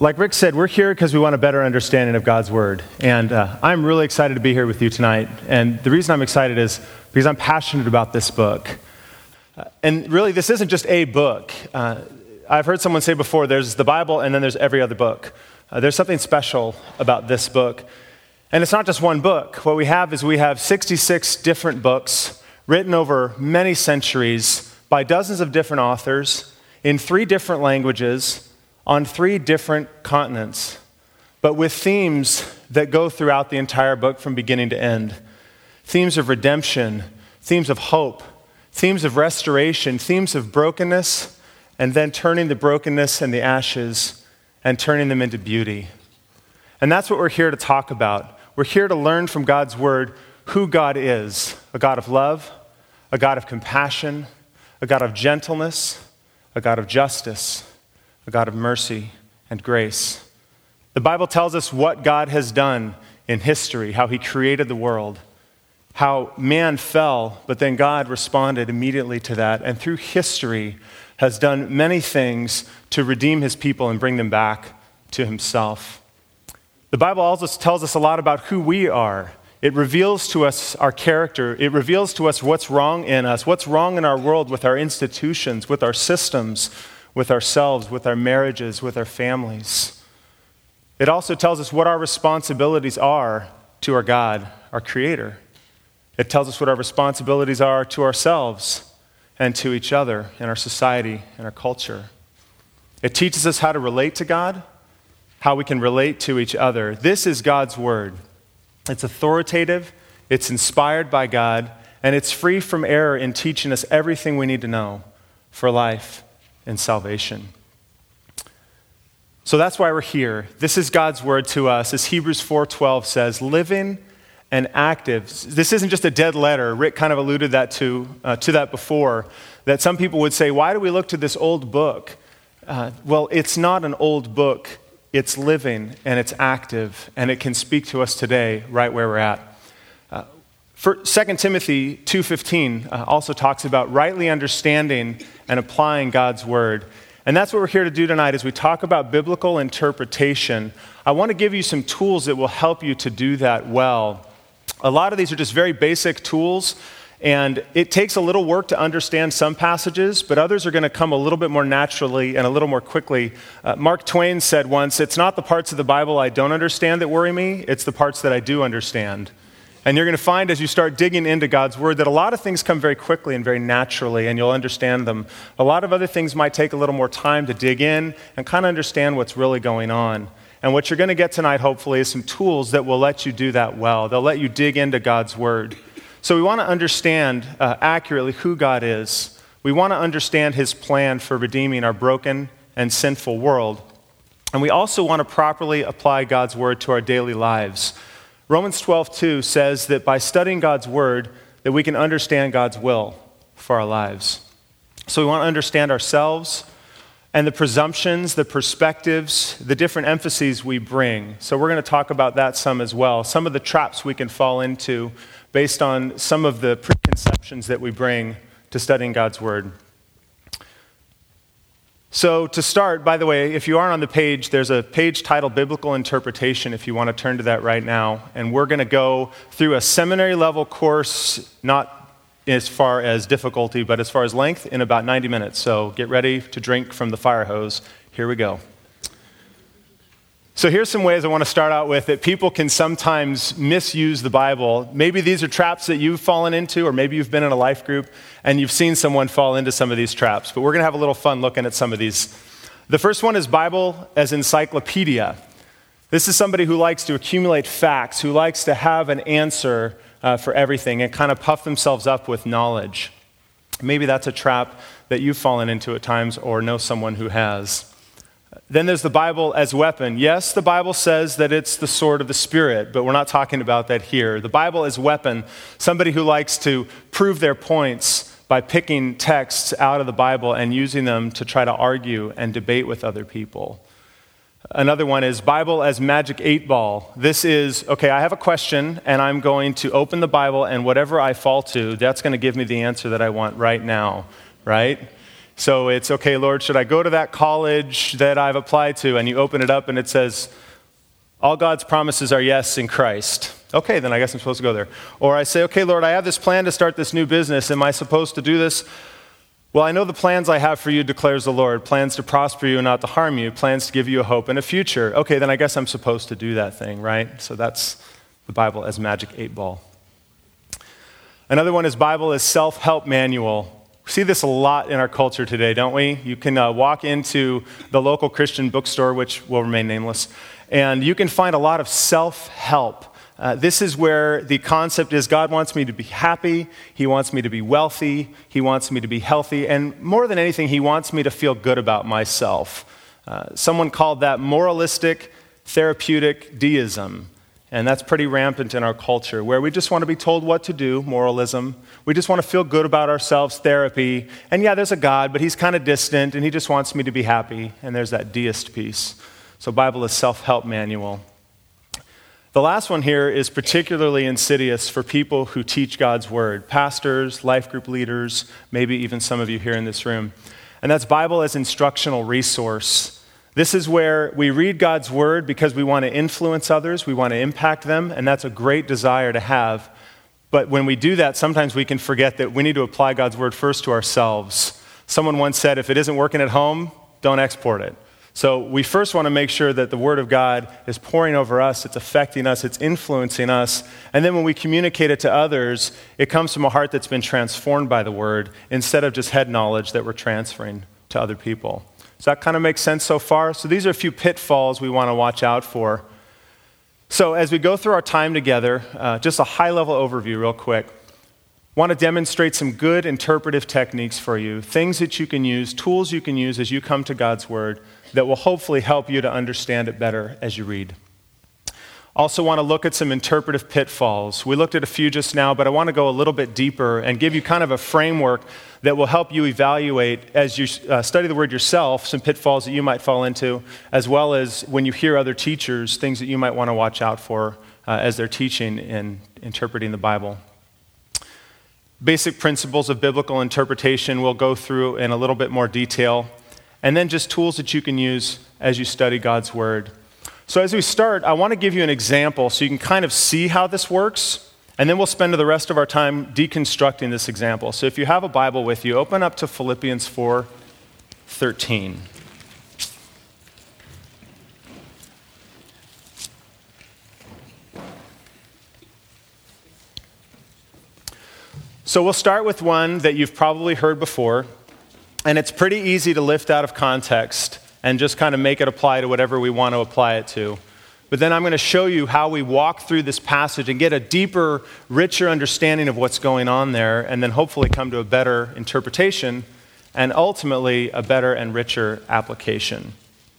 Like Rick said, we're here because we want a better understanding of God's Word. And I'm really excited to be here with you tonight. And the reason I'm excited is because I'm passionate about this book. And really, this isn't just a book. I've heard someone say before, there's the Bible and then there's every other book. There's something special about this book. And it's not just one book. What we have is we have 66 different books written over many centuries by dozens of different authors in 3 different languages on 3 different continents, but with themes that go throughout the entire book from beginning to end. Themes of redemption, themes of hope, themes of restoration, themes of brokenness, and then turning the brokenness and the ashes and turning them into beauty. And that's what we're here to talk about. We're here to learn from God's Word who God is, a God of love, a God of compassion, a God of gentleness, a God of justice, a God of mercy and grace. The Bible tells us what God has done in history, how he created the world, how man fell, but then God responded immediately to that, and through history has done many things to redeem his people and bring them back to himself. The Bible also tells us a lot about who we are. It reveals to us our character. It reveals to us what's wrong in us, what's wrong in our world with our institutions, with our systems, with ourselves, with our marriages, with our families. It also tells us what our responsibilities are to our God, our Creator. It tells us what our responsibilities are to ourselves and to each other in our society and our culture. It teaches us how to relate to God, how we can relate to each other. This is God's Word. It's authoritative, it's inspired by God, and it's free from error in teaching us everything we need to know for life and salvation. So that's why we're here. This is God's Word to us. As Hebrews 4:12 says, living and active. This isn't just a dead letter. Rick kind of alluded to that before, that some people would say, why do we look to this old book? Well, it's not an old book. It's living and it's active, and it can speak to us today right where we're at. 2 Timothy 2:15 also talks about rightly understanding and applying God's Word. And that's what we're here to do tonight as we talk about biblical interpretation. I want to give you some tools that will help you to do that well. A lot of these are just very basic tools, and it takes a little work to understand some passages, but others are going to come a little bit more naturally and a little more quickly. Mark Twain said once, it's not the parts of the Bible I don't understand that worry me, it's the parts that I do understand. And you're going to find as you start digging into God's Word that a lot of things come very quickly and very naturally, and you'll understand them. A lot of other things might take a little more time to dig in and kind of understand what's really going on. And what you're going to get tonight, hopefully, is some tools that will let you do that well. They'll let you dig into God's Word. So we want to understand accurately who God is. We want to understand his plan for redeeming our broken and sinful world. And we also want to properly apply God's Word to our daily lives. Romans 12:2 says that by studying God's Word, that we can understand God's will for our lives. So we want to understand ourselves and the presumptions, the perspectives, the different emphases we bring. So we're going to talk about that some as well. Some of the traps we can fall into based on some of the preconceptions that we bring to studying God's Word. So to start, by the way, if you aren't on the page, there's a page titled Biblical Interpretation if you want to turn to that right now. And we're going to go through a seminary level course, not as far as difficulty, but as far as length, in about 90 minutes. So get ready to drink from the fire hose. Here we go. So here's some ways I want to start out with that people can sometimes misuse the Bible. Maybe these are traps that you've fallen into, or maybe you've been in a life group and you've seen someone fall into some of these traps. But we're going to have a little fun looking at some of these. The first one is Bible as encyclopedia. This is somebody who likes to accumulate facts, who likes to have an answer for everything and kind of puff themselves up with knowledge. Maybe that's a trap that you've fallen into at times or know someone who has. Then there's the Bible as weapon. Yes, the Bible says that it's the sword of the Spirit, but we're not talking about that here. The Bible as weapon, somebody who likes to prove their points by picking texts out of the Bible and using them to try to argue and debate with other people. Another one is Bible as magic 8-ball. This is, okay, I have a question, and I'm going to open the Bible, and whatever I fall to, that's going to give me the answer that I want right now, right? So it's, okay, Lord, should I go to that college that I've applied to? And you open it up and it says, all God's promises are yes in Christ. Okay, then I guess I'm supposed to go there. Or I say, okay, Lord, I have this plan to start this new business. Am I supposed to do this? Well, I know the plans I have for you, declares the Lord, plans to prosper you and not to harm you, plans to give you a hope and a future. Okay, then I guess I'm supposed to do that thing, right? So that's the Bible as magic 8-ball. Another one is Bible as self-help manual. We see this a lot in our culture today, don't we? You can walk into the local Christian bookstore, which will remain nameless, and you can find a lot of self-help. This is where the concept is God wants me to be happy, He wants me to be wealthy, He wants me to be healthy, and more than anything, He wants me to feel good about myself. Someone called that moralistic, therapeutic deism. And that's pretty rampant in our culture, where we just want to be told what to do, moralism. We just want to feel good about ourselves, therapy. And yeah, there's a God, but He's kind of distant, and He just wants me to be happy. And there's that deist piece. So Bible is self-help manual. The last one here is particularly insidious for people who teach God's word, pastors, life group leaders, maybe even some of you here in this room. And that's Bible as instructional resource. This is where we read God's word because we want to influence others, we want to impact them, and that's a great desire to have. But when we do that, sometimes we can forget that we need to apply God's word first to ourselves. Someone once said, if it isn't working at home, don't export it. So we first want to make sure that the word of God is pouring over us, it's affecting us, it's influencing us, and then when we communicate it to others, it comes from a heart that's been transformed by the word instead of just head knowledge that we're transferring to other people. Does that kind of make sense so far? So these are a few pitfalls we want to watch out for. So as we go through our time together, just a high-level overview real quick. Want to demonstrate some good interpretive techniques for you, things that you can use, tools you can use as you come to God's word that will hopefully help you to understand it better as you read. Also want to look at some interpretive pitfalls. We looked at a few just now, but I want to go a little bit deeper and give you kind of a framework that will help you evaluate as you study the word yourself, some pitfalls that you might fall into, as well as when you hear other teachers, things that you might want to watch out for as they're teaching and interpreting the Bible. Basic principles of biblical interpretation we'll go through in a little bit more detail, and then just tools that you can use as you study God's word. So as we start, I want to give you an example so you can kind of see how this works, and then we'll spend the rest of our time deconstructing this example. So if you have a Bible with you, open up to Philippians 4:13. So we'll start with one that you've probably heard before, and it's pretty easy to lift out of context and just kind of make it apply to whatever we want to apply it to. But then I'm going to show you how we walk through this passage and get a deeper, richer understanding of what's going on there, and then hopefully come to a better interpretation and ultimately a better and richer application.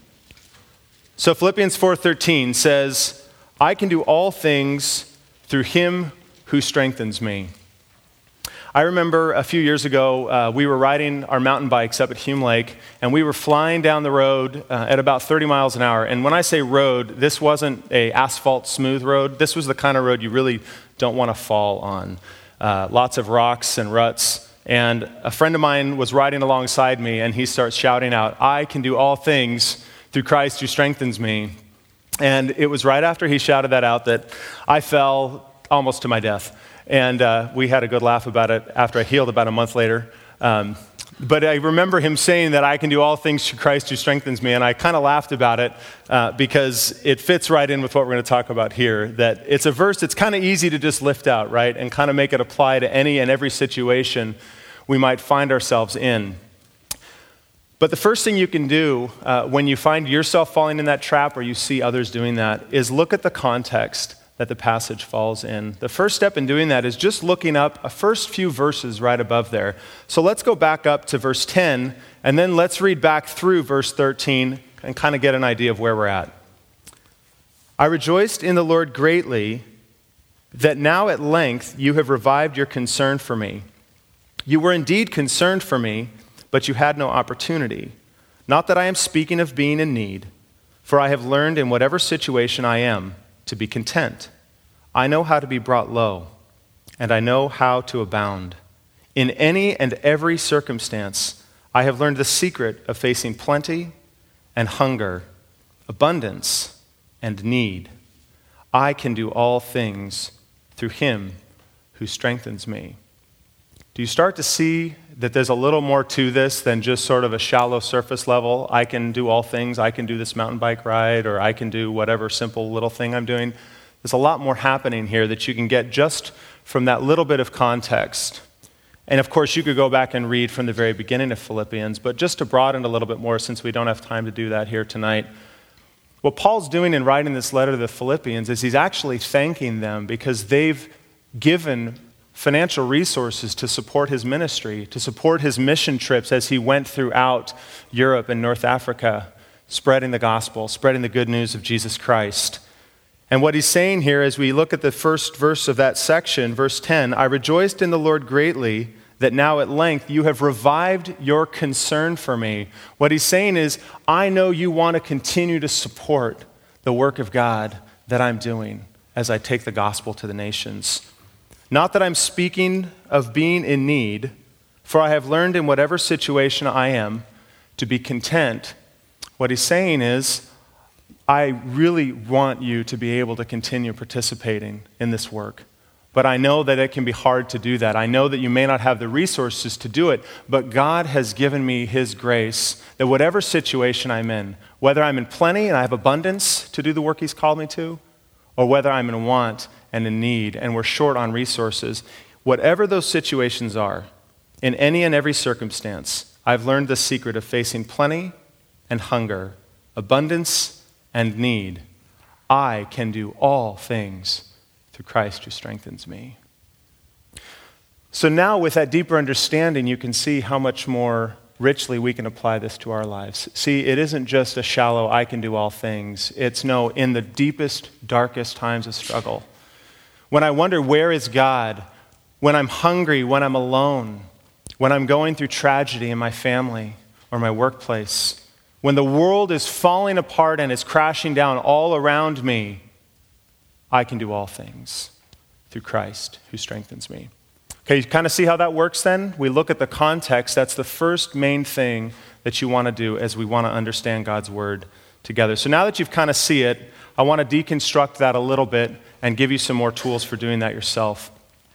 So Philippians 4:13 says, I can do all things through Him who strengthens me. I remember a few years ago, we were riding our mountain bikes up at Hume Lake, and we were flying down the road at about 30 miles an hour. And when I say road, this wasn't an asphalt smooth road. This was the kind of road you really don't want to fall on. Lots of rocks and ruts. And a friend of mine was riding alongside me, and he starts shouting out, I can do all things through Christ who strengthens me. And it was right after he shouted that out that I fell almost to my death. And we had a good laugh about it after I healed about a month later. But I remember him saying that I can do all things through Christ who strengthens me, and I kind of laughed about it because it fits right in with what we're going to talk about here, that it's a verse that's kind of easy to just lift out, right, and kind of make it apply to any and every situation we might find ourselves in. But the first thing you can do when you find yourself falling in that trap or you see others doing that is look at the context that the passage falls in. The first step in doing that is just looking up a first few verses right above there. So let's go back up to verse 10, and then let's read back through verse 13 and kind of get an idea of where we're at. I rejoiced in the Lord greatly that now at length you have revived your concern for me. You were indeed concerned for me, but you had no opportunity. Not that I am speaking of being in need, for I have learned in whatever situation I am to be content. I know how to be brought low, and I know how to abound. In any and every circumstance, I have learned the secret of facing plenty and hunger, abundance and need. I can do all things through him who strengthens me. Do you start to see that there's a little more to this than just sort of a shallow surface level? I can do all things. I can do this mountain bike ride, or I can do whatever simple little thing I'm doing. There's a lot more happening here that you can get just from that little bit of context. And of course, you could go back and read from the very beginning of Philippians, but just to broaden a little bit more, since we don't have time to do that here tonight, what Paul's doing in writing this letter to the Philippians is he's actually thanking them because they've given financial resources to support his ministry, to support his mission trips as he went throughout Europe and North Africa, spreading the gospel, spreading the good news of Jesus Christ. And what he's saying here, as we look at the first verse of that section, verse 10, I rejoiced in the Lord greatly that now at length you have revived your concern for me. What he's saying is, I know you want to continue to support the work of God that I'm doing as I take the gospel to the nations. Not that I'm speaking of being in need, for I have learned in whatever situation I am to be content. What he's saying is, I really want you to be able to continue participating in this work. But I know that it can be hard to do that. I know that you may not have the resources to do it, but God has given me his grace that whatever situation I'm in, whether I'm in plenty and I have abundance to do the work he's called me to, or whether I'm in want and in need and we're short on resources, whatever those situations are, in any and every circumstance, I've learned the secret of facing plenty and hunger, abundance and need. I can do all things through Christ who strengthens me. So now with that deeper understanding, you can see how much more richly we can apply this to our lives. See, it isn't just a shallow, I can do all things. It's no, in the deepest, darkest times of struggle, when I wonder, where is God? When I'm hungry, when I'm alone, when I'm going through tragedy in my family or my workplace, when the world is falling apart and is crashing down all around me, I can do all things through Christ who strengthens me. Okay, you kind of see how that works then? We look at the context. That's the first main thing that you want to do as we want to understand God's word together. So now that you've kind of see it, I want to deconstruct that a little bit and give you some more tools for doing that yourself.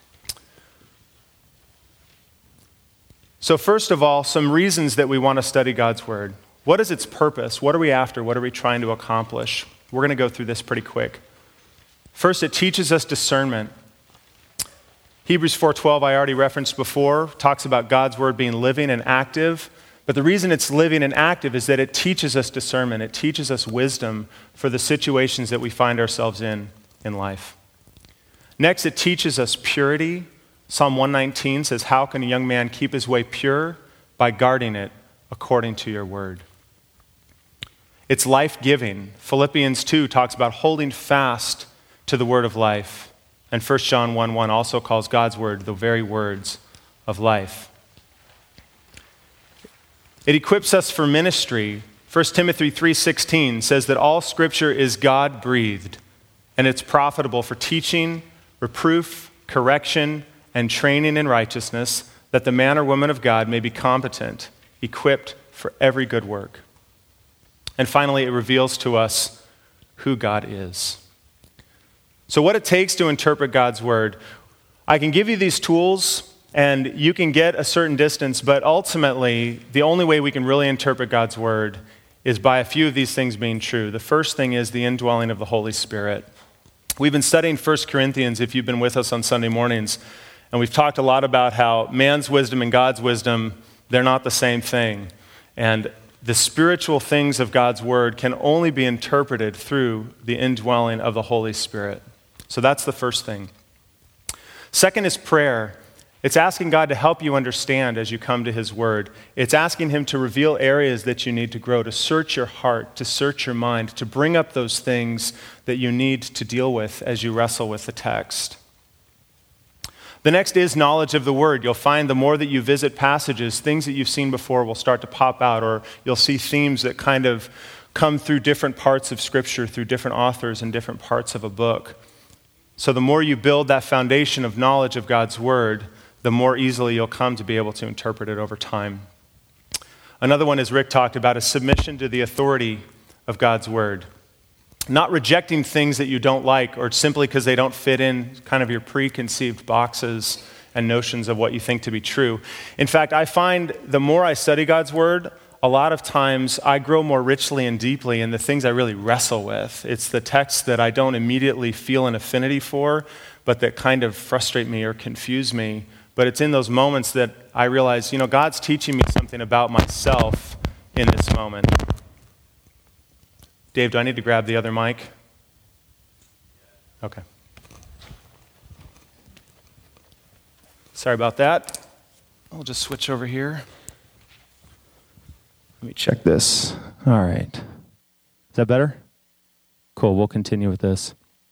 So first of all, some reasons that we want to study God's word. What is its purpose? What are we after? What are we trying to accomplish? We're going to go through this pretty quick. First, it teaches us discernment. Hebrews 4:12, I already referenced before, talks about God's word being living and active. But the reason it's living and active is that it teaches us discernment. It teaches us wisdom for the situations that we find ourselves in life. Next, it teaches us purity. Psalm 119 says, how can a young man keep his way pure? By guarding it according to your word. It's life-giving. Philippians 2 talks about holding fast to the word of life. And 1 John 1:1 also calls God's word the very words of life. It equips us for ministry. 1 Timothy 3:16 says that all scripture is God-breathed, and it's profitable for teaching, reproof, correction, and training in righteousness, that the man or woman of God may be competent, equipped for every good work. And finally, it reveals to us who God is. So what it takes to interpret God's word, I can give you these tools and you can get a certain distance, but ultimately, the only way we can really interpret God's word is by a few of these things being true. The first thing is the indwelling of the Holy Spirit. We've been studying 1 Corinthians, if you've been with us on Sunday mornings, and we've talked a lot about how man's wisdom and God's wisdom, they're not the same thing. And the spiritual things of God's word can only be interpreted through the indwelling of the Holy Spirit. So that's the first thing. Second is prayer. It's asking God to help you understand as you come to his word. It's asking him to reveal areas that you need to grow, to search your heart, to search your mind, to bring up those things that you need to deal with as you wrestle with the text. The next is knowledge of the word. You'll find the more that you visit passages, things that you've seen before will start to pop out, or you'll see themes that kind of come through different parts of Scripture, through different authors and different parts of a book. So the more you build that foundation of knowledge of God's word, the more easily you'll come to be able to interpret it over time. Another one, as Rick talked about, is submission to the authority of God's word. Not rejecting things that you don't like or simply because they don't fit in kind of your preconceived boxes and notions of what you think to be true. In fact, I find the more I study God's word, a lot of times I grow more richly and deeply in the things I really wrestle with. It's the texts that I don't immediately feel an affinity for, but that kind of frustrate me or confuse me. But it's in those moments that I realize, God's teaching me something about myself in this moment. Dave, do I need to grab the other mic? Okay. Sorry about that. I'll just switch over here. Let me check this. All right. Is that better? Cool, we'll continue with this.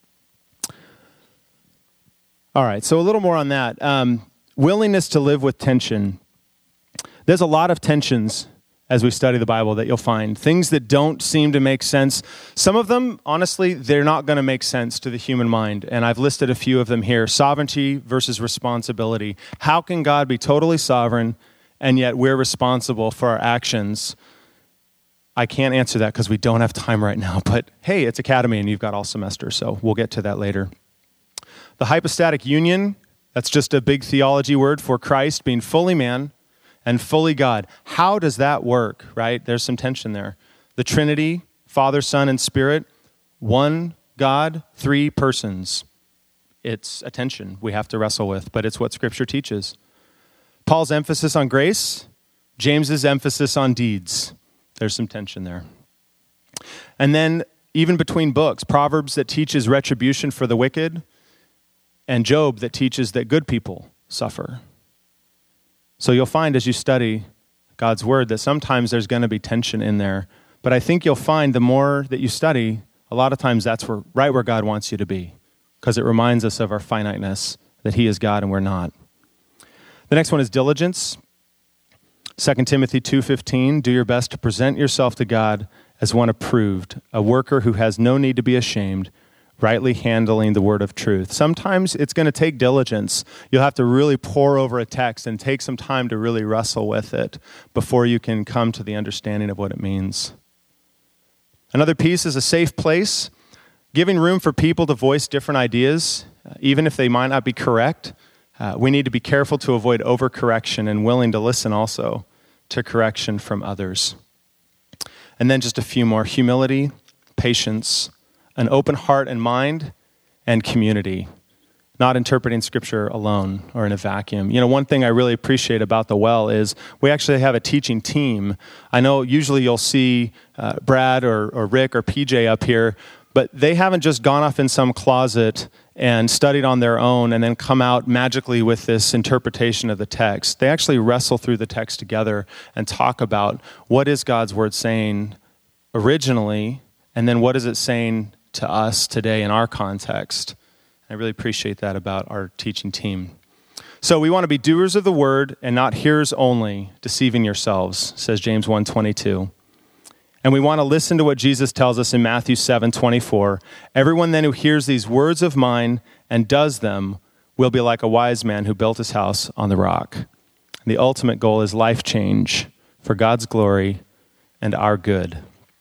All right, so a little more on that. Willingness to live with tension. There's a lot of tensions as we study the Bible that you'll find. Things that don't seem to make sense. Some of them, honestly, they're not going to make sense to the human mind. And I've listed a few of them here. Sovereignty versus responsibility. How can God be totally sovereign and yet we're responsible for our actions? I can't answer that because we don't have time right now. But hey, it's Academy and you've got all semester, so we'll get to that later. The hypostatic union, that's just a big theology word for Christ being fully man and fully God. How does that work, right? There's some tension there. The Trinity, Father, Son, and Spirit, one God, three persons. It's a tension we have to wrestle with, but it's what Scripture teaches. Paul's emphasis on grace, James's emphasis on deeds. There's some tension there. And then even between books, Proverbs that teaches retribution for the wicked, and Job that teaches that good people suffer. So you'll find as you study God's word that sometimes there's going to be tension in there. But I think you'll find the more that you study, a lot of times that's right where God wants you to be, because it reminds us of our finiteness, that he is God and we're not. The next one is diligence. 2 Timothy 2:15, do your best to present yourself to God as one approved, a worker who has no need to be ashamed, rightly handling the word of truth. Sometimes it's going to take diligence. You'll have to really pore over a text and take some time to really wrestle with it before you can come to the understanding of what it means. Another piece is a safe place, giving room for people to voice different ideas, even if they might not be correct. We need to be careful to avoid overcorrection and willing to listen also to correction from others. And then just a few more: humility, patience, an open heart and mind, and community. Not interpreting Scripture alone or in a vacuum. One thing I really appreciate about the Well is we actually have a teaching team. I know usually you'll see Brad or Rick or PJ up here, but they haven't just gone off in some closet and studied on their own and then come out magically with this interpretation of the text. They actually wrestle through the text together and talk about what is God's word saying originally, and then what is it saying to us today in our context. I really appreciate that about our teaching team. So we want to be doers of the word and not hearers only, deceiving yourselves, says James 1:22. And we want to listen to what Jesus tells us in Matthew 7:24. Everyone then who hears these words of mine and does them will be like a wise man who built his house on the rock. The ultimate goal is life change for God's glory and our good.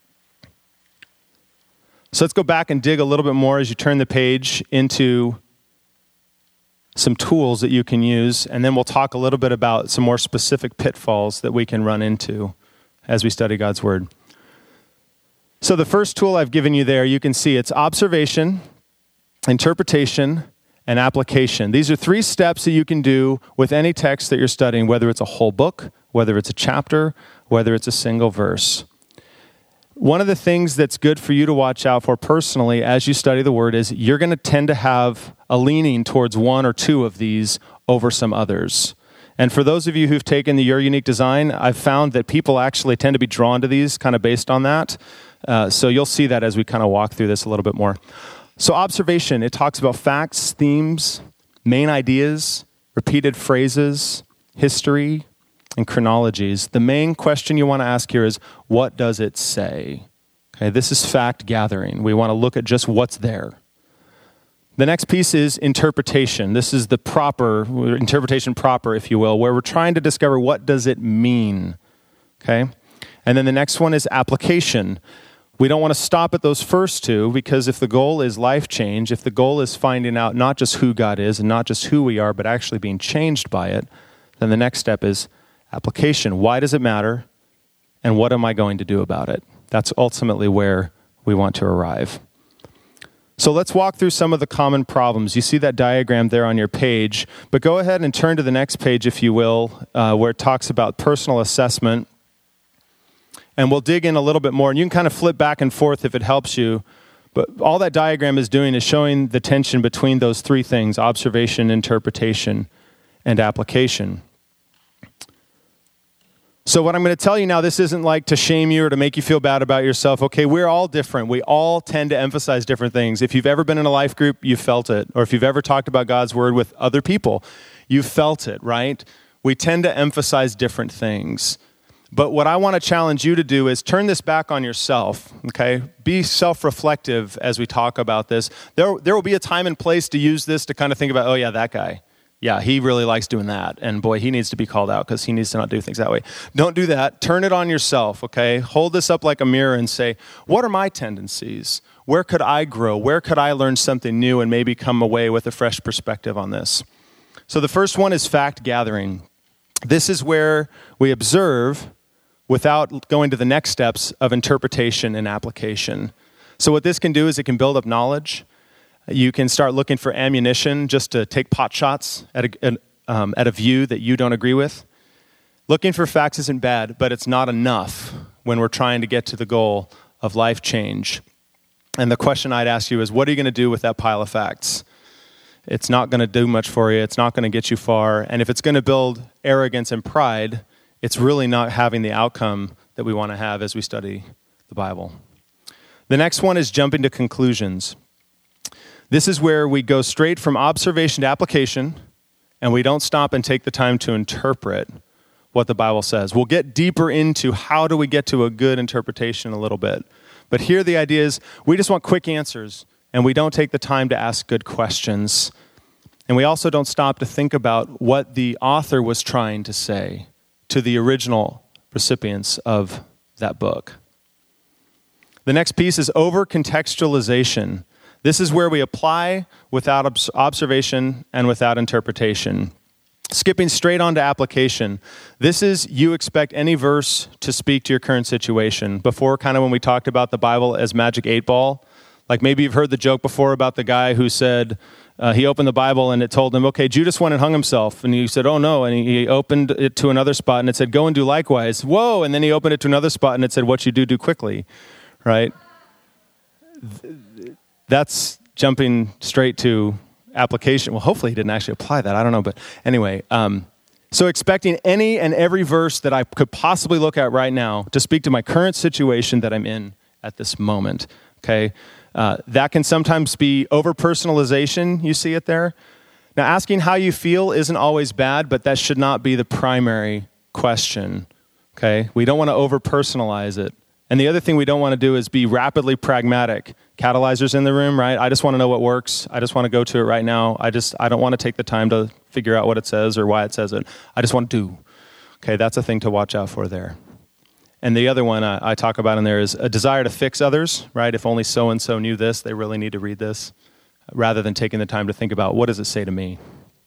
So let's go back and dig a little bit more as you turn the page into some tools that you can use, and then we'll talk a little bit about some more specific pitfalls that we can run into as we study God's word. So the first tool I've given you there, you can see it's observation, interpretation, and application. These are 3 steps that you can do with any text that you're studying, whether it's a whole book, whether it's a chapter, whether it's a single verse. One of the things that's good for you to watch out for personally as you study the word is you're going to tend to have a leaning towards one or two of these over some others. And for those of you who've taken the Your Unique Design, I've found that people actually tend to be drawn to these kind of based on that. So you'll see that as we kind of walk through this a little bit more. So observation, it talks about facts, themes, main ideas, repeated phrases, history, and chronologies. The main question you want to ask here is, what does it say? Okay, this is fact gathering. We want to look at just what's there. The next piece is interpretation. This is the interpretation proper, if you will, where we're trying to discover what does it mean. okay? And then the next one is application. We don't want to stop at those first two, because if the goal is life change, if the goal is finding out not just who God is and not just who we are, but actually being changed by it, then the next step is application. Why does it matter? And what am I going to do about it? That's ultimately where we want to arrive. So let's walk through some of the common problems. You see that diagram there on your page, but go ahead and turn to the next page, if you will, where it talks about personal assessment. And we'll dig in a little bit more, and you can kind of flip back and forth if it helps you. But all that diagram is doing is showing the tension between those three things: observation, interpretation, and application. So what I'm going to tell you now, this isn't like to shame you or to make you feel bad about yourself. Okay, we're all different. We all tend to emphasize different things. If you've ever been in a life group, you've felt it. Or if you've ever talked about God's word with other people, you've felt it, right? We tend to emphasize different things. But what I want to challenge you to do is turn this back on yourself, okay? Be self-reflective as we talk about this. There will be a time and place to use this to kind of think about, oh yeah, that guy. Yeah, he really likes doing that. And boy, he needs to be called out because he needs to not do things that way. Don't do that. Turn it on yourself, okay? Hold this up like a mirror and say, what are my tendencies? Where could I grow? Where could I learn something new and maybe come away with a fresh perspective on this? So the first one is fact gathering. This is where we observe without going to the next steps of interpretation and application. So what this can do is it can build up knowledge. You can start looking for ammunition just to take pot shots at a view that you don't agree with. Looking for facts isn't bad, but it's not enough when we're trying to get to the goal of life change. And the question I'd ask you is, what are you going to do with that pile of facts? It's not going to do much for you. It's not going to get you far. And if it's going to build arrogance and pride, it's really not having the outcome that we want to have as we study the Bible. The next one is jumping to conclusions. This is where we go straight from observation to application, and we don't stop and take the time to interpret what the Bible says. We'll get deeper into how do we get to a good interpretation a little bit. But here the idea is we just want quick answers, and we don't take the time to ask good questions. And we also don't stop to think about what the author was trying to say to the original recipients of that book. The next piece is over-contextualization. This is where we apply without observation and without interpretation. Skipping straight on to application. This is you expect any verse to speak to your current situation. Before, kind of when we talked about the Bible as Magic 8-Ball, like maybe you've heard the joke before about the guy who said, he opened the Bible and it told him, okay, Judas went and hung himself. And he said, oh no. And he opened it to another spot and it said, go and do likewise. Whoa. And then he opened it to another spot and it said, what you do quickly, right? That's jumping straight to application. Well, hopefully he didn't actually apply that. I don't know. But anyway, so expecting any and every verse that I could possibly look at right now to speak to my current situation that I'm in at this moment, okay? That can sometimes be over-personalization. You see it there? Now, asking how you feel isn't always bad, but that should not be the primary question, okay? We don't want to over-personalize it. And the other thing we don't want to do is be rapidly pragmatic. Catalyzers in the room, right? I just want to know what works. I just want to go to it right now. I don't want to take the time to figure out what it says or why it says it. I just want to do. Okay, that's a thing to watch out for there. And the other one I talk about in there is a desire to fix others, right? If only so-and-so knew this, they really need to read this, rather than taking the time to think about what does it say to me.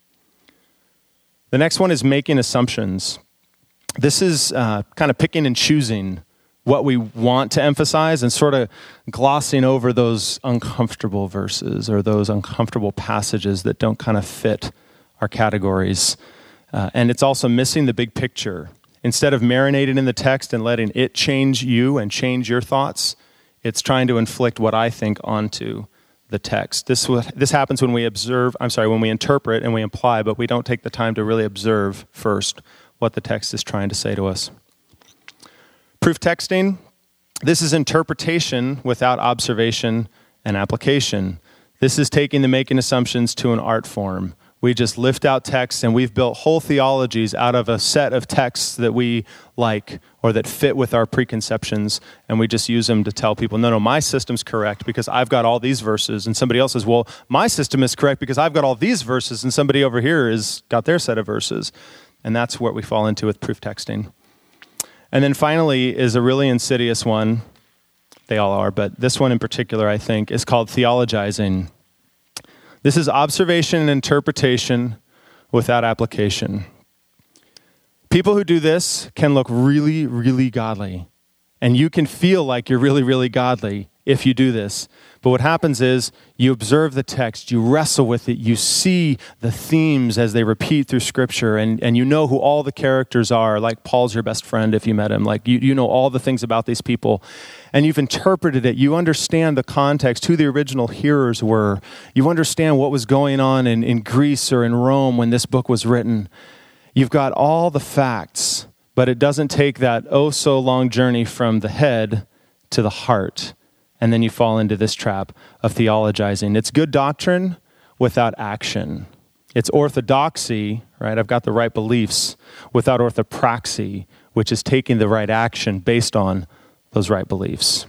The next one is making assumptions. This is kind of picking and choosing what we want to emphasize and sort of glossing over those uncomfortable verses or those uncomfortable passages that don't kind of fit our categories. And it's also missing the big picture. Instead of marinating in the text and letting it change you and change your thoughts, it's trying to inflict what I think onto the text. This happens when we when we interpret and we apply, but we don't take the time to really observe first what the text is trying to say to us. Proof texting, this is interpretation without observation and application. This is taking the making assumptions to an art form. We just lift out texts and we've built whole theologies out of a set of texts that we like or that fit with our preconceptions, and we just use them to tell people, no, my system's correct because I've got all these verses, and somebody else says, well, my system is correct because I've got all these verses, and somebody over here has got their set of verses. And that's what we fall into with proof texting. And then finally is a really insidious one. They all are, but this one in particular, I think, is called theologizing. This is observation and interpretation without application. People who do this can look really, really godly. And you can feel like you're really, really godly if you do this. But what happens is you observe the text, you wrestle with it, you see the themes as they repeat through Scripture, and you know who all the characters are, like Paul's your best friend if you met him. Like you know all the things about these people. And you've interpreted it. You understand the context, who the original hearers were. You understand what was going on in Greece or in Rome when this book was written. You've got all the facts, but it doesn't take that oh-so-long journey from the head to the heart. And then you fall into this trap of theologizing. It's good doctrine without action. It's orthodoxy, right? I've got the right beliefs without orthopraxy, which is taking the right action based on those right beliefs.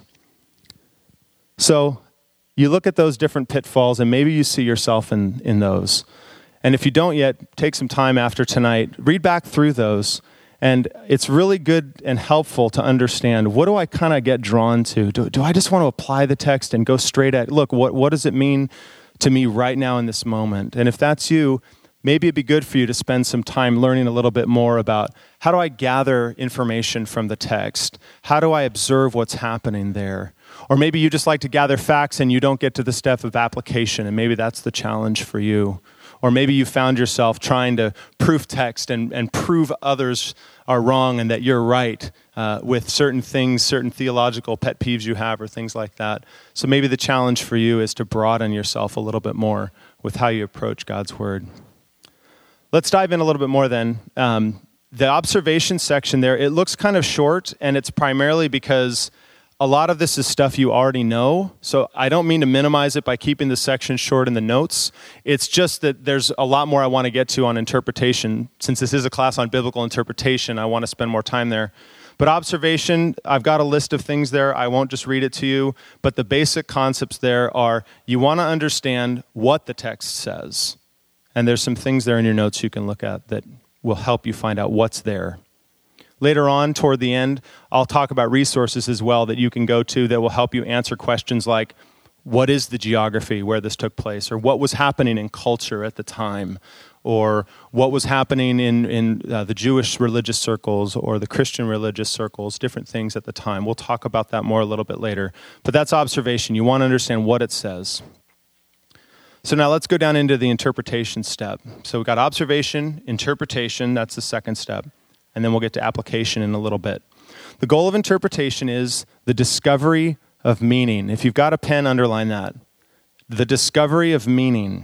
So you look at those different pitfalls and maybe you see yourself in those. And if you don't yet, take some time after tonight, read back through those. And it's really good and helpful to understand, what do I kind of get drawn to? Do I just want to apply the text and go straight at, look, what does it mean to me right now in this moment? And if that's you, maybe it'd be good for you to spend some time learning a little bit more about, how do I gather information from the text? How do I observe what's happening there? Or maybe you just like to gather facts and you don't get to the step of application, and maybe that's the challenge for you. Or maybe you found yourself trying to proof text and prove others are wrong and that you're right with certain things, certain theological pet peeves you have or things like that. So maybe the challenge for you is to broaden yourself a little bit more with how you approach God's Word. Let's dive in a little bit more then. The observation section there, it looks kind of short, and it's primarily because a lot of this is stuff you already know, so I don't mean to minimize it by keeping the section short in the notes. It's just that there's a lot more I want to get to on interpretation. Since this is a class on biblical interpretation, I want to spend more time there. But observation, I've got a list of things there. I won't just read it to you, but the basic concepts there are, you want to understand what the text says. And there's some things there in your notes you can look at that will help you find out what's there. Later on, toward the end, I'll talk about resources as well that you can go to that will help you answer questions like, what is the geography where this took place? Or what was happening in culture at the time? Or what was happening in the Jewish religious circles or the Christian religious circles, different things at the time. We'll talk about that more a little bit later. But that's observation. You want to understand what it says. So now let's go down into the interpretation step. So we've got observation, interpretation, that's the second step. And then we'll get to application in a little bit. The goal of interpretation is the discovery of meaning. If you've got a pen, underline that. The discovery of meaning.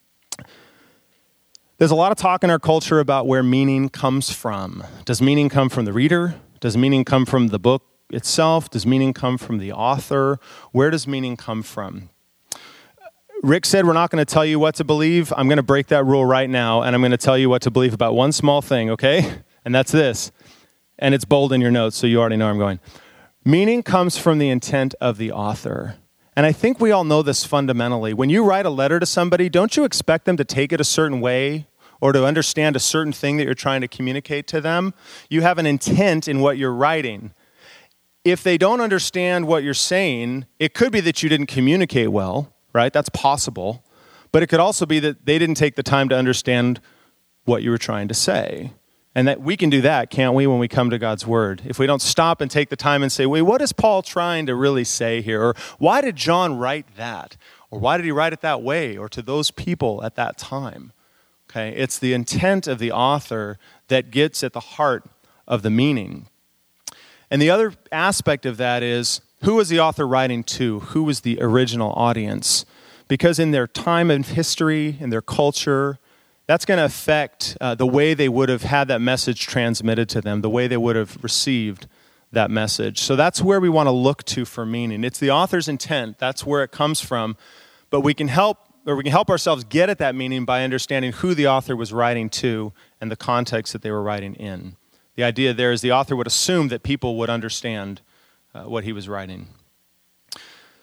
There's a lot of talk in our culture about where meaning comes from. Does meaning come from the reader? Does meaning come from the book itself? Does meaning come from the author? Where does meaning come from? Rick said we're not going to tell you what to believe. I'm going to break that rule right now, and I'm going to tell you what to believe about one small thing, okay? And that's this. And it's bold in your notes, so you already know where I'm going. Meaning comes from the intent of the author. And I think we all know this fundamentally. When you write a letter to somebody, don't you expect them to take it a certain way or to understand a certain thing that you're trying to communicate to them? You have an intent in what you're writing. If they don't understand what you're saying, it could be that you didn't communicate well, right? That's possible. But it could also be that they didn't take the time to understand what you were trying to say. And that we can do that, can't we, when we come to God's Word? If we don't stop and take the time and say, wait, what is Paul trying to really say here? Or why did John write that? Or why did he write it that way? Or to those people at that time? Okay, it's the intent of the author that gets at the heart of the meaning. And the other aspect of that is, who was the author writing to? Who was the original audience? Because in their time of history, in their culture, that's going to affect the way they would have had that message transmitted to them, the way they would have received that message. So that's where we want to look to for meaning. It's the author's intent. That's where it comes from. But we can help ourselves get at that meaning by understanding who the author was writing to and the context that they were writing in. The idea there is the author would assume that people would understand what he was writing.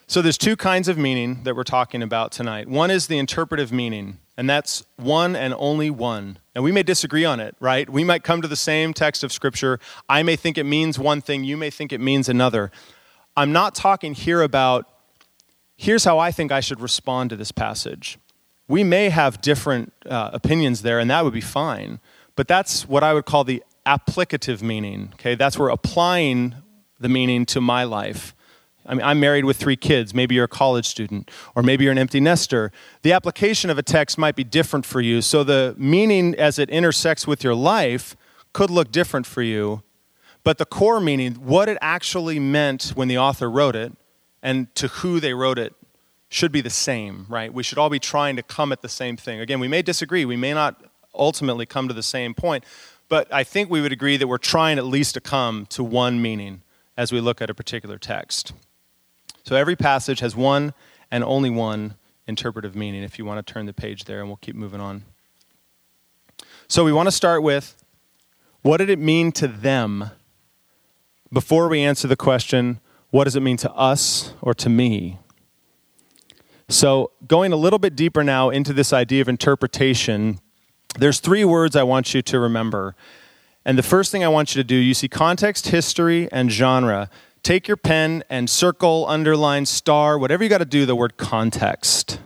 So there's two kinds of meaning that we're talking about tonight. One is the interpretive meaning, and that's one and only one. And we may disagree on it, right? We might come to the same text of Scripture. I may think it means one thing. You may think it means another. I'm not talking here about, here's how I think I should respond to this passage. We may have different opinions there, and that would be fine. But that's what I would call the applicative meaning, okay? That's where applying the meaning to my life. I mean, I'm married with 3 kids. Maybe you're a college student, or maybe you're an empty nester. The application of a text might be different for you. So the meaning as it intersects with your life could look different for you. But the core meaning, what it actually meant when the author wrote it and to who they wrote it, should be the same, right? We should all be trying to come at the same thing. Again, we may disagree. We may not ultimately come to the same point. But I think we would agree that we're trying at least to come to one meaning as we look at a particular text. So every passage has one and only one interpretive meaning, if you want to turn the page there, and we'll keep moving on. So we want to start with, what did it mean to them before we answer the question, what does it mean to us or to me? So going a little bit deeper now into this idea of interpretation, there's 3 words I want you to remember. And the first thing I want you to do, you see context, history, and genre. Take your pen and circle, underline, star, whatever you got to do, the word context.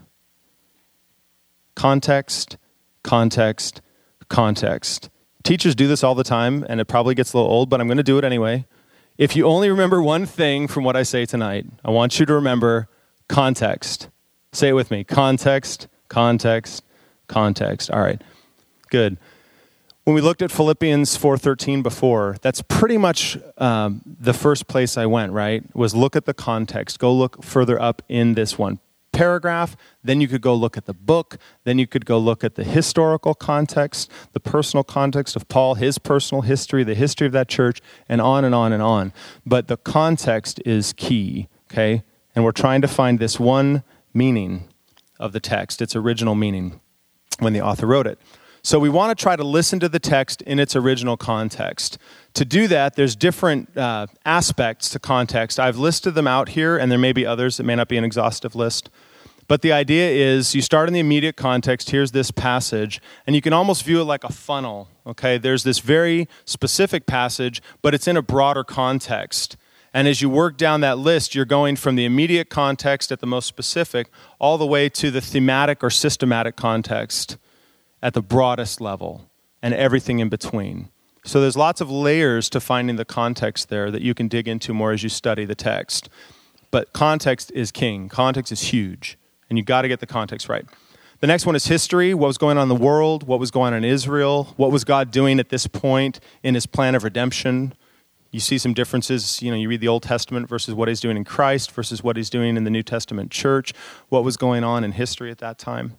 Context, context, context. Teachers do this all the time, and it probably gets a little old, but I'm going to do it anyway. If you only remember one thing from what I say tonight, I want you to remember context. Say it with me. Context, context, context. All right, good. When we looked at Philippians 4:13 before, that's pretty much the first place I went, right? Was look at the context. Go look further up in this one paragraph. Then you could go look at the book. Then you could go look at the historical context, the personal context of Paul, his personal history, the history of that church, and on and on and on. But the context is key, okay? And we're trying to find this one meaning of the text, its original meaning when the author wrote it. So we want to try to listen to the text in its original context. To do that, there's different aspects to context. I've listed them out here, and there may be others. It may not be an exhaustive list. But the idea is you start in the immediate context. Here's this passage, and you can almost view it like a funnel. Okay, there's this very specific passage, but it's in a broader context. And as you work down that list, you're going from the immediate context at the most specific all the way to the thematic or systematic context at the broadest level, and everything in between. So there's lots of layers to finding the context there that you can dig into more as you study the text. But context is king. Context is huge, and you got to get the context right. The next one is history. What was going on in the world? What was going on in Israel? What was God doing at this point in his plan of redemption? You see some differences. You read the Old Testament versus what he's doing in Christ versus what he's doing in the New Testament church. What was going on in history at that time?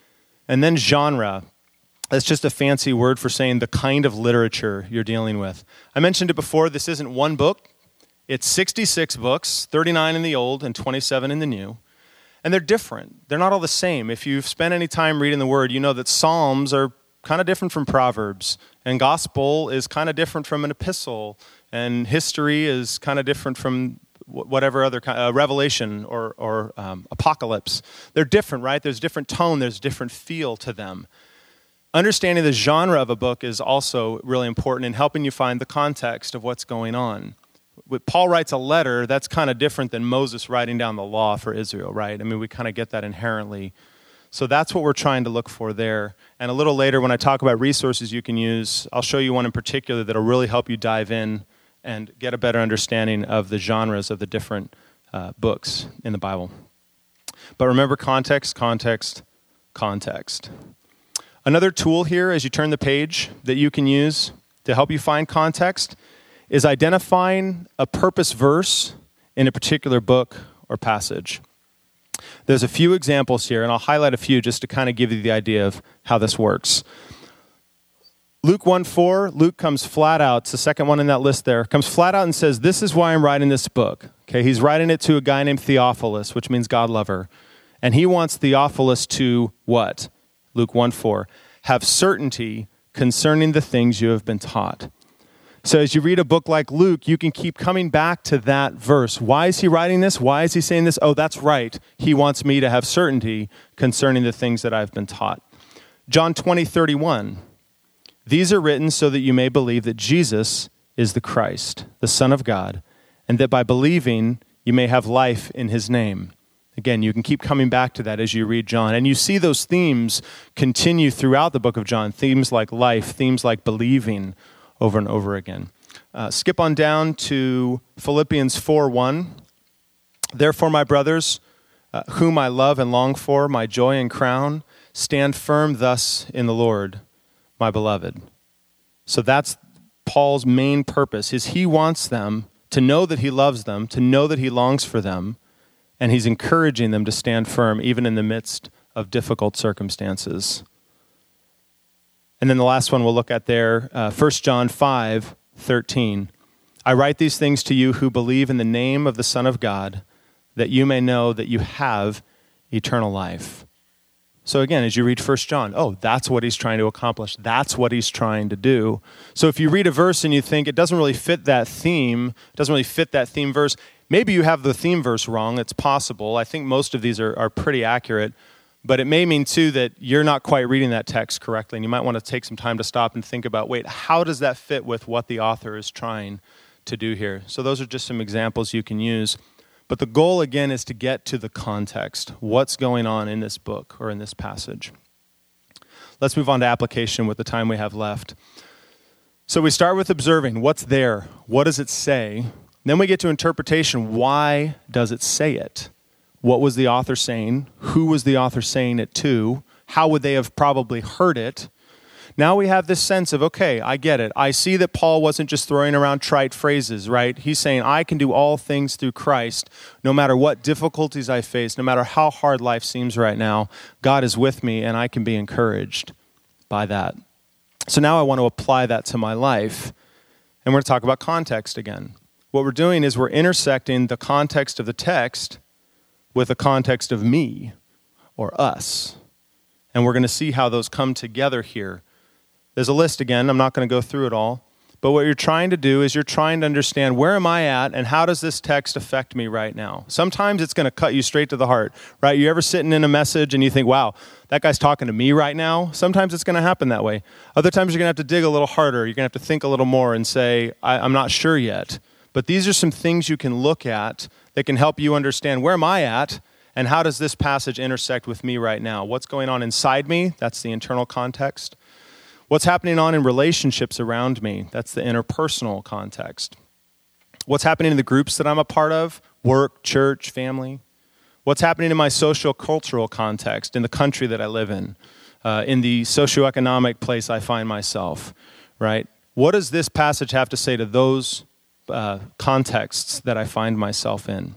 And then genre. That's just a fancy word for saying the kind of literature you're dealing with. I mentioned it before, this isn't one book. It's 66 books, 39 in the Old and 27 in the New. And they're different. They're not all the same. If you've spent any time reading the Word, you know that Psalms are kind of different from Proverbs. And Gospel is kind of different from an epistle. And history is kind of different from whatever other kind, Revelation or Apocalypse. They're different, right? There's different tone, there's different feel to them. Understanding the genre of a book is also really important in helping you find the context of what's going on. When Paul writes a letter, that's kind of different than Moses writing down the law for Israel, right? I mean, we kind of get that inherently. So that's what we're trying to look for there. And a little later, when I talk about resources you can use, I'll show you one in particular that'll really help you dive in and get a better understanding of the genres of the different books in the Bible. But remember, context, context, context. Another tool here as you turn the page that you can use to help you find context is identifying a purpose verse in a particular book or passage. There's a few examples here, and I'll highlight a few just to kind of give you the idea of how this works. Luke 1:4, Luke comes flat out, it's the second one in that list there, comes flat out and says, this is why I'm writing this book. Okay, he's writing it to a guy named Theophilus, which means God lover. And he wants Theophilus to what? Luke 1:4, have certainty concerning the things you have been taught. So as you read a book like Luke, you can keep coming back to that verse. Why is he writing this? Why is he saying this? Oh, that's right. He wants me to have certainty concerning the things that I've been taught. John 20:31. These are written so that you may believe that Jesus is the Christ, the Son of God, and that by believing you may have life in his name. Again, you can keep coming back to that as you read John. And you see those themes continue throughout the book of John, themes like life, themes like believing over and over again. Skip on down to Philippians 4:1. Therefore, my brothers, whom I love and long for, my joy and crown, stand firm thus in the Lord, my beloved. So that's Paul's main purpose, is he wants them to know that he loves them, to know that he longs for them, and he's encouraging them to stand firm even in the midst of difficult circumstances. And then the last one we'll look at there, 1 John 5:13. I write these things to you who believe in the name of the Son of God, that you may know that you have eternal life. So again, as you read 1 John, that's what he's trying to accomplish. That's what he's trying to do. So if you read a verse and you think it doesn't really fit that theme, verse, maybe you have the theme verse wrong. It's possible. I think most of these are pretty accurate. But it may mean, too, that you're not quite reading that text correctly, and you might want to take some time to stop and think about, wait, how does that fit with what the author is trying to do here? So those are just some examples you can use. But the goal, again, is to get to the context. What's going on in this book or in this passage? Let's move on to application with the time we have left. So we start with observing. What's there? What does it say? Then we get to interpretation. Why does it say it? What was the author saying? Who was the author saying it to? How would they have probably heard it? Now we have this sense of, okay, I get it. I see that Paul wasn't just throwing around trite phrases, right? He's saying, I can do all things through Christ, no matter what difficulties I face, no matter how hard life seems right now, God is with me and I can be encouraged by that. So now I want to apply that to my life, and we're going to talk about context again. What we're doing is we're intersecting the context of the text with the context of me or us. And we're going to see how those come together here. There's a list again. I'm not going to go through it all. But what you're trying to do is you're trying to understand, where am I at and how does this text affect me right now? Sometimes it's going to cut you straight to the heart, right? You ever sitting in a message and you think, wow, that guy's talking to me right now? Sometimes it's going to happen that way. Other times you're going to have to dig a little harder. You're going to have to think a little more and say, I'm not sure yet. But these are some things you can look at that can help you understand, where am I at and how does this passage intersect with me right now? What's going on inside me? That's the internal context. What's happening on in relationships around me? That's the interpersonal context. What's happening in the groups that I'm a part of? Work, church, family. What's happening in my social cultural context, in the country that I live in the socioeconomic place I find myself, right? What does this passage have to say to those contexts that I find myself in?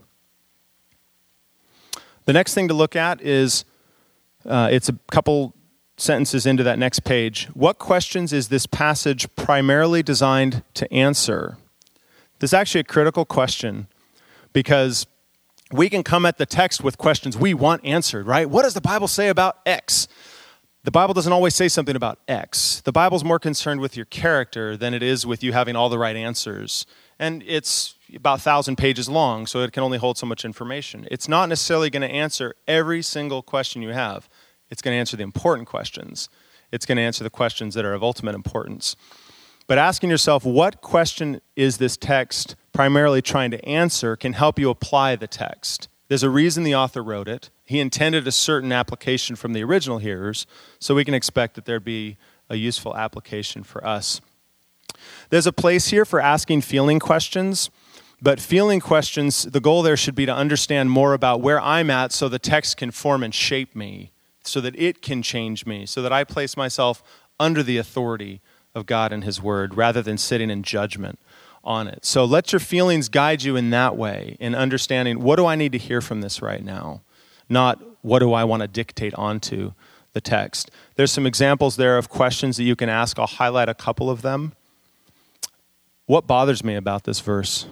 The next thing to look at is, it's a couple sentences into that next page. What questions is this passage primarily designed to answer? This is actually a critical question, because we can come at the text with questions we want answered, right? What does the Bible say about X? The Bible doesn't always say something about X. The Bible's more concerned with your character than it is with you having all the right answers. And it's about 1,000 pages long, so it can only hold so much information. It's not necessarily going to answer every single question you have. It's going to answer the important questions. It's going to answer the questions that are of ultimate importance. But asking yourself, what question is this text primarily trying to answer, can help you apply the text. There's a reason the author wrote it. He intended a certain application from the original hearers, so we can expect that there'd be a useful application for us. There's a place here for asking feeling questions, but feeling questions, the goal there should be to understand more about where I'm at so the text can form and shape me, so that it can change me, so that I place myself under the authority of God and his word rather than sitting in judgment on it. So let your feelings guide you in that way, in understanding, what do I need to hear from this right now? Not what do I want to dictate onto the text. There's some examples there of questions that you can ask. I'll highlight a couple of them. What bothers me about this verse?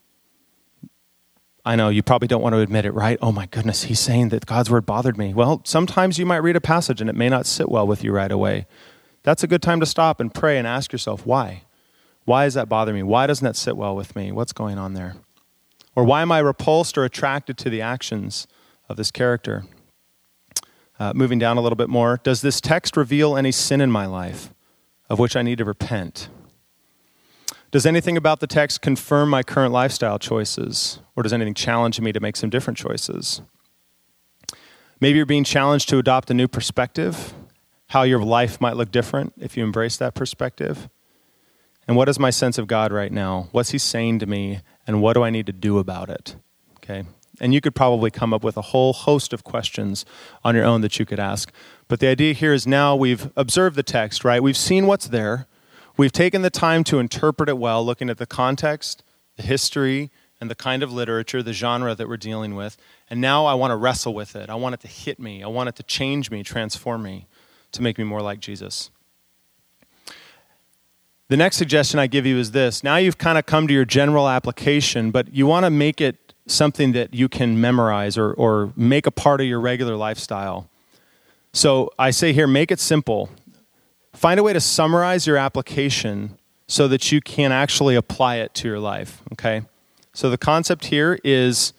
I know you probably don't want to admit it, right? Oh my goodness, he's saying that God's word bothered me. Well, sometimes you might read a passage and it may not sit well with you right away. That's a good time to stop and pray and ask yourself, why? Why does that bother me? Why doesn't that sit well with me? What's going on there? Or why am I repulsed or attracted to the actions of this character? Moving down a little bit more, does this text reveal any sin in my life of which I need to repent? Does anything about the text confirm my current lifestyle choices? Or does anything challenge me to make some different choices? Maybe you're being challenged to adopt a new perspective, how your life might look different if you embrace that perspective. And what is my sense of God right now? What's he saying to me, and what do I need to do about it? Okay. And you could probably come up with a whole host of questions on your own that you could ask. But the idea here is now we've observed the text, right? We've seen what's there. We've taken the time to interpret it well, looking at the context, the history, and the kind of literature, the genre that we're dealing with. And now I want to wrestle with it. I want it to hit me. I want it to change me, transform me, to make me more like Jesus. The next suggestion I give you is this. Now you've kind of come to your general application, but you want to make it something that you can memorize or make a part of your regular lifestyle. So I say here, make it simple. Find a way to summarize your application so that you can actually apply it to your life, okay? So the concept here is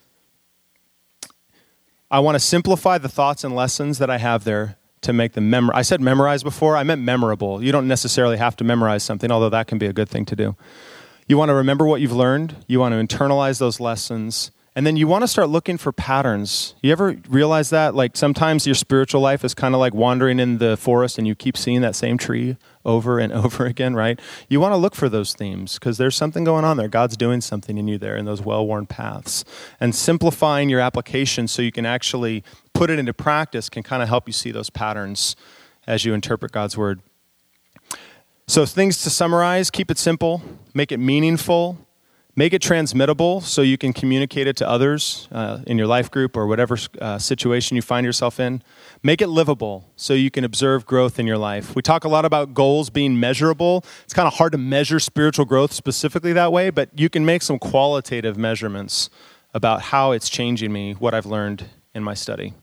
I want to simplify the thoughts and lessons that I have there to make them I said memorize before. I meant memorable. You don't necessarily have to memorize something, although that can be a good thing to do. You want to remember what you've learned. You want to internalize those lessons. And then you want to start looking for patterns. You ever realize that? Like sometimes your spiritual life is kind of like wandering in the forest and you keep seeing that same tree over and over again, right? You want to look for those themes because there's something going on there. God's doing something in you there in those well-worn paths. And simplifying your application so you can actually put it into practice can kind of help you see those patterns as you interpret God's word. So things to summarize, keep it simple, make it meaningful, make it transmittable so you can communicate it to others in your life group or whatever situation you find yourself in. Make it livable so you can observe growth in your life. We talk a lot about goals being measurable. It's kind of hard to measure spiritual growth specifically that way, but you can make some qualitative measurements about how it's changing me, what I've learned in my study.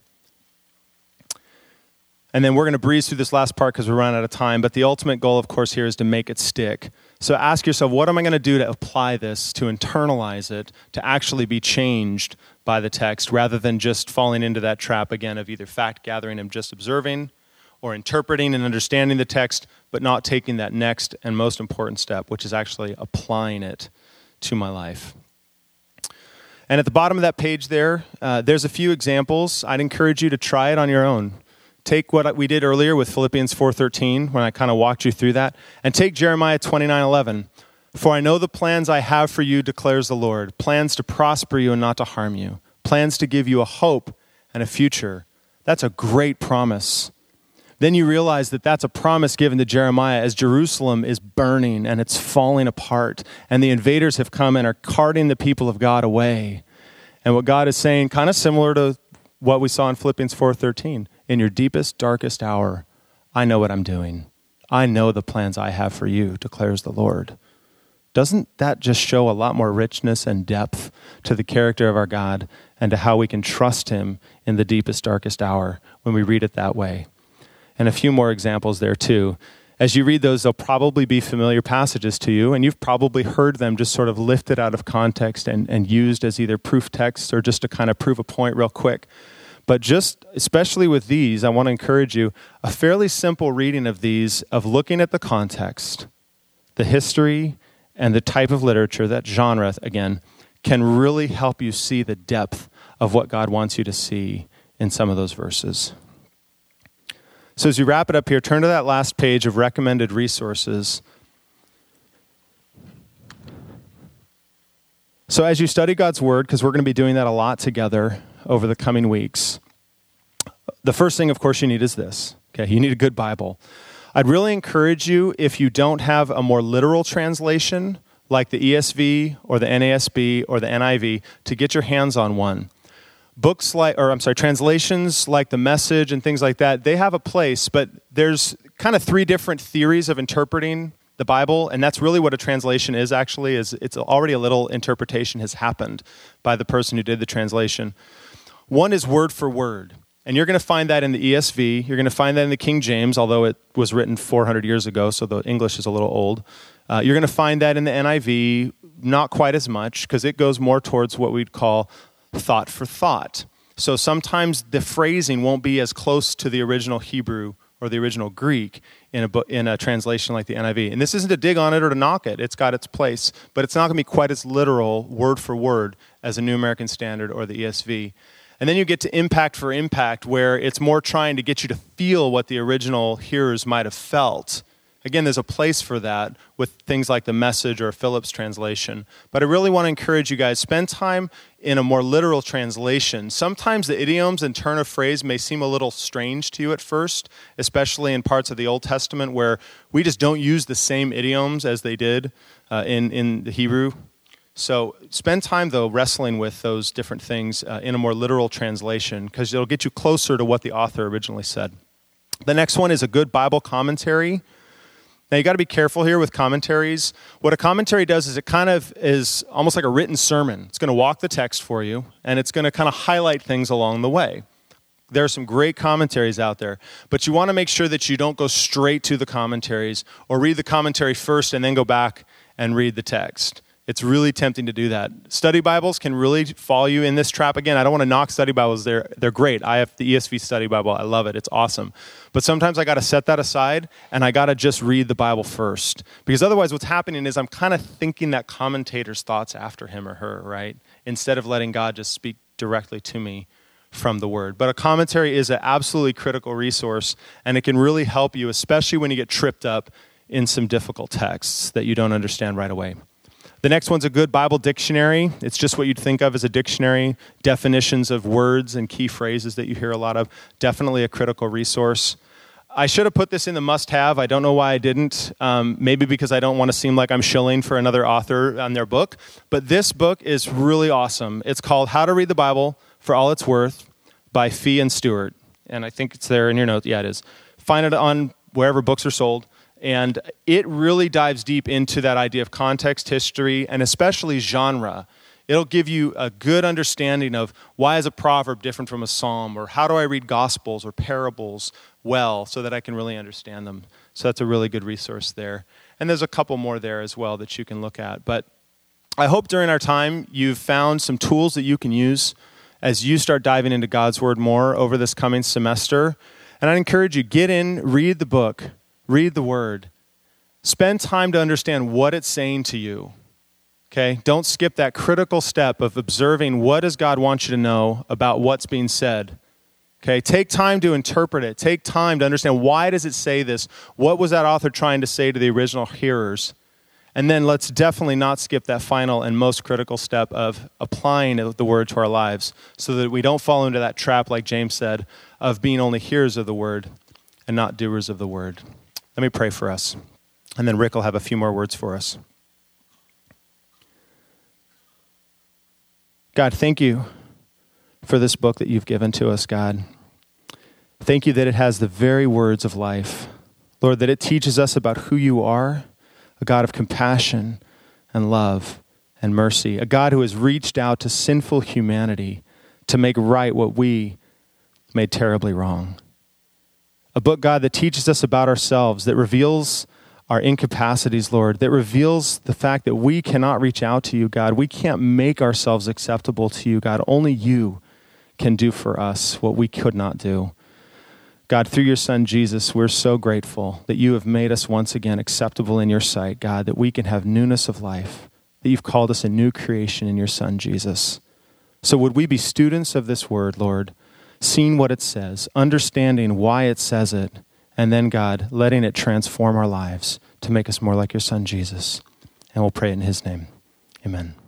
And then we're going to breeze through this last part because we're running out of time, but the ultimate goal, of course, here is to make it stick. So ask yourself, what am I going to do to apply this, to internalize it, to actually be changed by the text, rather than just falling into that trap, again, of either fact gathering and just observing, or interpreting and understanding the text, but not taking that next and most important step, which is actually applying it to my life. And at the bottom of that page there, there's a few examples. I'd encourage you to try it on your own. Take what we did earlier with Philippians 4:13, when I kind of walked you through that, and take Jeremiah 29:11. For I know the plans I have for you, declares the Lord, plans to prosper you and not to harm you, plans to give you a hope and a future. That's a great promise. Then you realize that that's a promise given to Jeremiah as Jerusalem is burning and it's falling apart, and the invaders have come and are carting the people of God away. And what God is saying, kind of similar to what we saw in Philippians 4:13, in your deepest, darkest hour, I know what I'm doing. I know the plans I have for you, declares the Lord. Doesn't that just show a lot more richness and depth to the character of our God and to how we can trust him in the deepest, darkest hour when we read it that way? And a few more examples there too. As you read those, they'll probably be familiar passages to you, and you've probably heard them just sort of lifted out of context and used as either proof texts or just to kind of prove a point real quick. But just, especially with these, I want to encourage you, a fairly simple reading of these, of looking at the context, the history, and the type of literature, that genre, again, can really help you see the depth of what God wants you to see in some of those verses. So as you wrap it up here, turn to that last page of recommended resources. So as you study God's Word, because we're going to be doing that a lot together over the coming weeks, the first thing, of course, you need is this. Okay, you need a good Bible. I'd really encourage you, if you don't have a more literal translation, like the ESV or the NASB or the NIV, to get your hands on one. Translations like the Message and things like that, they have a place, but there's kind of three different theories of interpreting the Bible, and that's really what a translation is actually, is it's already a little interpretation has happened by the person who did the translation. One is word for word, and you're going to find that in the ESV, you're going to find that in the King James, although it was written 400 years ago, so the English is a little old. You're going to find that in the NIV, not quite as much, because it goes more towards what we'd call thought for thought. So sometimes the phrasing won't be as close to the original Hebrew or the original Greek in a translation like the NIV. And this isn't to dig on it or to knock it. It's got its place. But it's not going to be quite as literal, word for word, as the New American Standard or the ESV. And then you get to impact for impact, where it's more trying to get you to feel what the original hearers might have felt. Again, there's a place for that with things like the Message or Phillips translation. But I really want to encourage you guys, spend time in a more literal translation. Sometimes the idioms and turn of phrase may seem a little strange to you at first, especially in parts of the Old Testament where we just don't use the same idioms as they did in the Hebrew. So spend time, though, wrestling with those different things in a more literal translation, because it'll get you closer to what the author originally said. The next one is a good Bible commentary. Now, you got to be careful here with commentaries. What a commentary does is it kind of is almost like a written sermon. It's going to walk the text for you, and it's going to kind of highlight things along the way. There are some great commentaries out there, but you want to make sure that you don't go straight to the commentaries or read the commentary first and then go back and read the text. It's really tempting to do that. Study Bibles can really fall you in this trap. Again, I don't want to knock study Bibles. They're great. I have the ESV Study Bible. I love it. It's awesome. But sometimes I got to set that aside, and I got to just read the Bible first. Because otherwise what's happening is I'm kind of thinking that commentator's thoughts after him or her, right? Instead of letting God just speak directly to me from the Word. But a commentary is an absolutely critical resource, and it can really help you, especially when you get tripped up in some difficult texts that you don't understand right away. The next one's a good Bible dictionary. It's just what you'd think of as a dictionary. Definitions of words and key phrases that you hear a lot of. Definitely a critical resource. I should have put this in the must-have. I don't know why I didn't. Maybe because I don't want to seem like I'm shilling for another author on their book. But this book is really awesome. It's called How to Read the Bible for All It's Worth by Fee and Stewart. And I think it's there in your notes. Yeah, it is. Find it on wherever books are sold. And it really dives deep into that idea of context, history, and especially genre. It'll give you a good understanding of why is a proverb different from a psalm, or how do I read gospels or parables well so that I can really understand them. So that's a really good resource there. And there's a couple more there as well that you can look at. But I hope during our time you've found some tools that you can use as you start diving into God's Word more over this coming semester. And I encourage you, get in, read the book. Read the Word. Spend time to understand what it's saying to you. Okay? Don't skip that critical step of observing what does God want you to know about what's being said. Okay? Take time to interpret it. Take time to understand why does it say this? What was that author trying to say to the original hearers? And then let's definitely not skip that final and most critical step of applying the Word to our lives so that we don't fall into that trap, like James said, of being only hearers of the Word and not doers of the Word. Let me pray for us, and then Rick will have a few more words for us. God, thank you for this book that you've given to us, God. Thank you that it has the very words of life. Lord, that it teaches us about who you are, a God of compassion and love and mercy, a God who has reached out to sinful humanity to make right what we made terribly wrong. A book, God, that teaches us about ourselves, that reveals our incapacities, Lord, that reveals the fact that we cannot reach out to you, God. We can't make ourselves acceptable to you, God. Only you can do for us what we could not do. God, through your Son, Jesus, we're so grateful that you have made us once again acceptable in your sight, God, that we can have newness of life, that you've called us a new creation in your Son, Jesus. So would we be students of this word, Lord, seeing what it says, understanding why it says it, and then, God, letting it transform our lives to make us more like your Son, Jesus. And we'll pray in his name. Amen.